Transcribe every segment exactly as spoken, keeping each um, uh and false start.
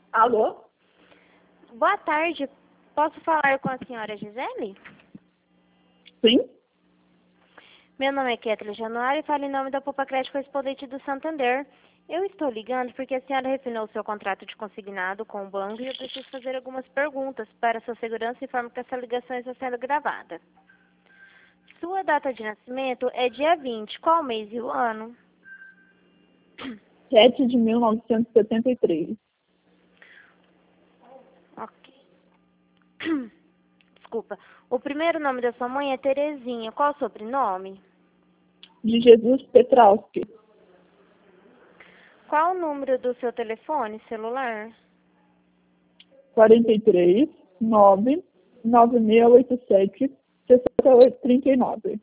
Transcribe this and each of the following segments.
Alô? Boa tarde. Posso falar com a senhora Gisele? Sim? Meu nome é Ketley Januário e falo em nome da Poupa Crédito Correspondente do Santander. Eu estou ligando porque a senhora refinou o seu contrato de consignado com o banco e eu preciso fazer algumas perguntas para sua segurança e informo que essa ligação está sendo gravada. Sua data de nascimento é dia vinte. Qual mês e o ano? sete de mil novecentos e setenta e três. Ok. Desculpa. O primeiro nome da sua mãe é Terezinha. Qual o sobrenome? De Jesus Petrowski. Qual o número do seu telefone celular? quarenta e três, nove, nove seis oito sete, seis oito três nove.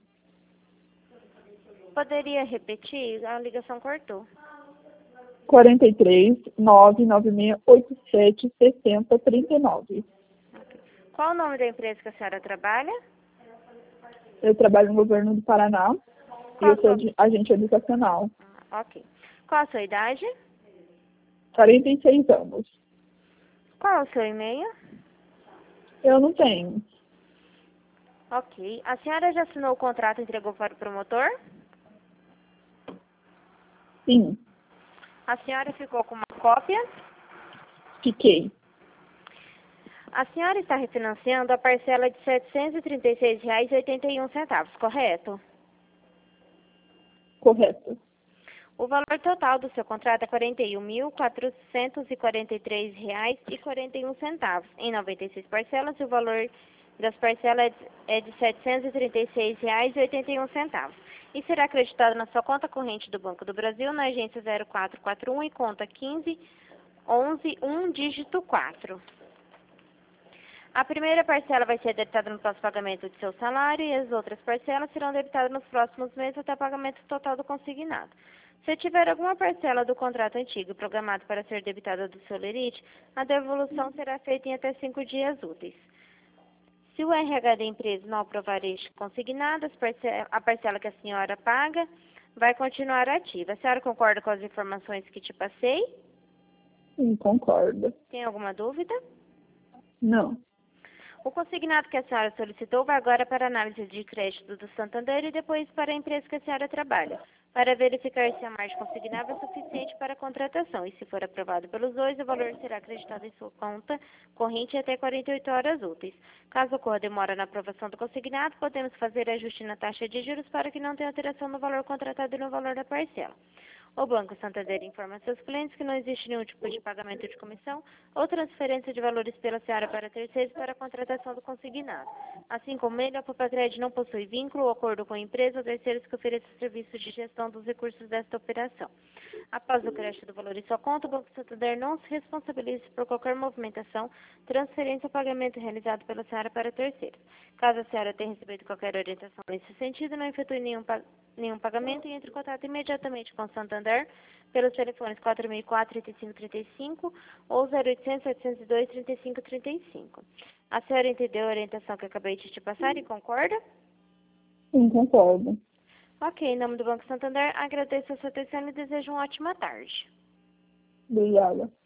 Poderia repetir? A ligação cortou. quarenta e três, nove, nove seis oito sete, seis zero três nove. Qual o nome da empresa que a senhora trabalha? Eu trabalho no governo do Paraná e Qual eu a sou sua... de- agente educacional. Ah, ok. Qual a sua idade? quarenta e seis anos. Qual o seu e-mail? Eu não tenho. Ok. A senhora já assinou o contrato e entregou para o promotor? Sim, A senhora ficou com uma cópia? fiquei. A senhora está refinanciando a parcela de setecentos e trinta e seis reais e oitenta e um centavos, correto? Correto. O valor total do seu contrato é quarenta e um mil, quatrocentos e quarenta e três reais e quarenta e um centavos. Em noventa e seis parcelas, o valor das parcelas é de setecentos e trinta e seis reais e oitenta e um centavos. E será acreditado na sua conta corrente do Banco do Brasil, na agência zero quatro quatro um e conta quinze, onze, um, dígito quatro. A primeira parcela vai ser debitada no próximo pagamento de seu salário e as outras parcelas serão debitadas nos próximos meses até o pagamento total do consignado. Se tiver alguma parcela do contrato antigo programado para ser debitada do seu lerite, a devolução será feita em até cinco dias úteis. Se o R H da empresa não aprovar este consignado, as parcela- a parcela que a senhora paga vai continuar ativa. A senhora concorda com as informações que te passei? Sim, concordo. Tem alguma dúvida? Não. O consignado que a senhora solicitou vai agora para a análise de crédito do Santander e depois para a empresa que a senhora trabalha, para verificar se a margem consignável é suficiente para a contratação. E se for aprovado pelos dois, o valor será acreditado em sua conta corrente até quarenta e oito horas úteis. Caso ocorra demora na aprovação do consignado, podemos fazer ajuste na taxa de juros para que não tenha alteração no valor contratado e no valor da parcela. O Banco Santander informa seus clientes que não existe nenhum tipo de pagamento de comissão ou transferência de valores pela senhora para terceiros para a contratação do consignado. Assim como ele, a Poupa Crédito não possui vínculo ou acordo com a empresa ou terceiros que ofereçam serviços de gestão dos recursos desta operação. Após o crédito do valor em sua conta, o Banco Santander não se responsabiliza por qualquer movimentação, transferência ou pagamento realizado pela senhora para terceiros. Caso a senhora tenha recebido qualquer orientação nesse sentido, não efetue nenhum pagamento, nenhum pagamento e entre em contato imediatamente com o Santander pelos telefones quatro mil e quatro, trinta e cinco trinta e cinco ou zero oitocentos, setecentos e dois, trinta e cinco trinta e cinco. A senhora entendeu a orientação que eu acabei de te passar e concorda? Sim, concordo. Ok, em nome do Banco Santander, agradeço a sua atenção e desejo uma ótima tarde. Obrigada.